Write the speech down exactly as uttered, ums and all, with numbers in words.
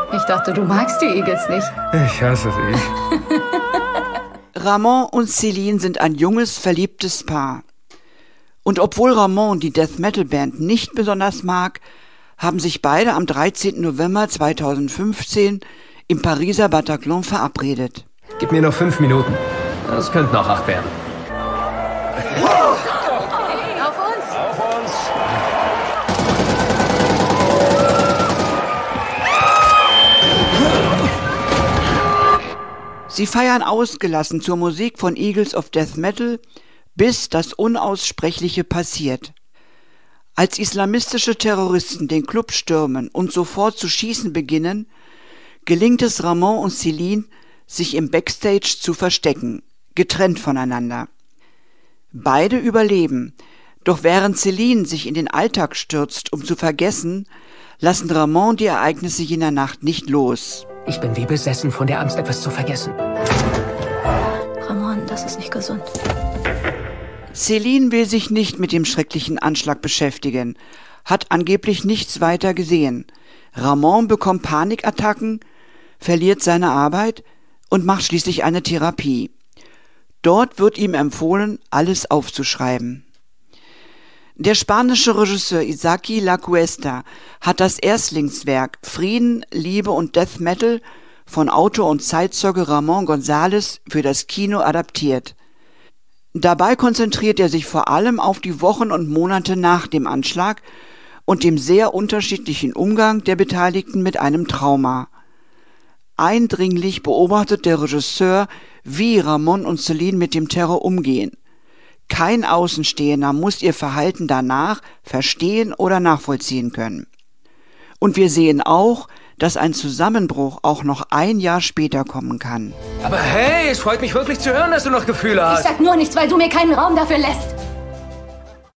Ich dachte, du magst die Eagles nicht. Ich hasse sie. Ramon und Céline sind ein junges, verliebtes Paar. Und obwohl Ramon die Death-Metal-Band nicht besonders mag, haben sich beide am dreizehnten November zweitausendfünfzehn im Pariser Bataclan verabredet. Gib mir noch fünf Minuten. Das könnten auch acht werden. Auf uns! Auf uns! Sie feiern ausgelassen zur Musik von Eagles of Death Metal, bis das Unaussprechliche passiert. Als islamistische Terroristen den Club stürmen und sofort zu schießen beginnen, gelingt es Ramon und Céline, sich im Backstage zu verstecken, getrennt voneinander. Beide überleben, doch während Céline sich in den Alltag stürzt, um zu vergessen, lassen Ramon die Ereignisse jener Nacht nicht los. Ich bin wie besessen von der Angst, etwas zu vergessen. Ramon, das ist nicht gesund. Céline will sich nicht mit dem schrecklichen Anschlag beschäftigen, hat angeblich nichts weiter gesehen. Ramon bekommt Panikattacken, verliert seine Arbeit und macht schließlich eine Therapie. Dort wird ihm empfohlen, alles aufzuschreiben. Der spanische Regisseur Isaki La Cuesta hat das Erstlingswerk Frieden, Liebe und Death Metal von Autor und Zeitzeuge Ramon González für das Kino adaptiert. Dabei konzentriert er sich vor allem auf die Wochen und Monate nach dem Anschlag und dem sehr unterschiedlichen Umgang der Beteiligten mit einem Trauma. Eindringlich beobachtet der Regisseur, wie Ramon und Céline mit dem Terror umgehen. Kein Außenstehender muss ihr Verhalten danach verstehen oder nachvollziehen können. Und wir sehen auch, dass ein Zusammenbruch auch noch ein Jahr später kommen kann. Aber hey, es freut mich wirklich zu hören, dass du noch Gefühle hast. Ich sag nur nichts, weil du mir keinen Raum dafür lässt.